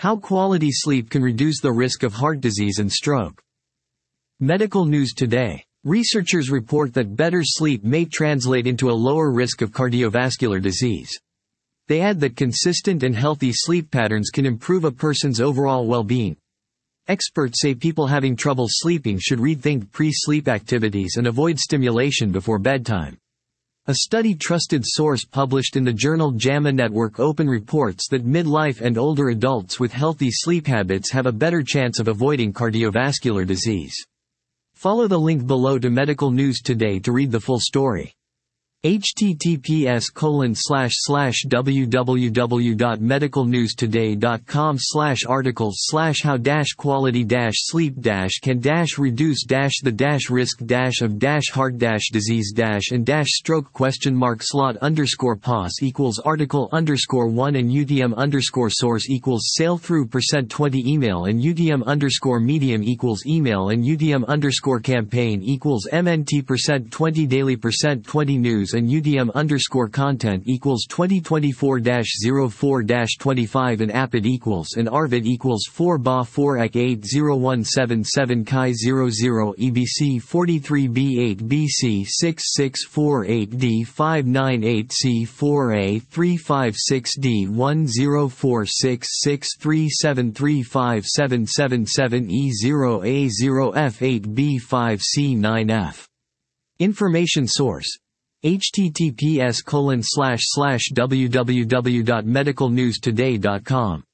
How quality sleep can reduce the risk of heart disease and stroke. Medical news today. Researchers report that better sleep may translate into a lower risk of cardiovascular disease. They add that consistent and healthy sleep patterns can improve a person's overall well-being. Experts say people having trouble sleeping should rethink pre-sleep activities and avoid stimulation before bedtime. A study trusted source published in the journal JAMA Network Open reports that midlife and older adults with healthy sleep habits have a better chance of avoiding cardiovascular disease. Follow the link below to Medical News Today to read the full story. https://www.medicalnewstoday.com/article/how-quality-sleep-can-reduce-the-risk-of-heart disease-and-stroke?-pos equals article_1 and UTM_source equals sail-through%20 email and UTM_medium equals email and UTM_campaign equals MNT%20 daily%20 news and UTM_content equals 2024-04-25 and APID equals and ARVID equals 4 BA 4 EC 80177 Chi 00 EBC 43B8 BC 6648D 598C 4A 356D 104663735777 E0A0F8B5C9F. Information source. https://www.medicalnewstoday.com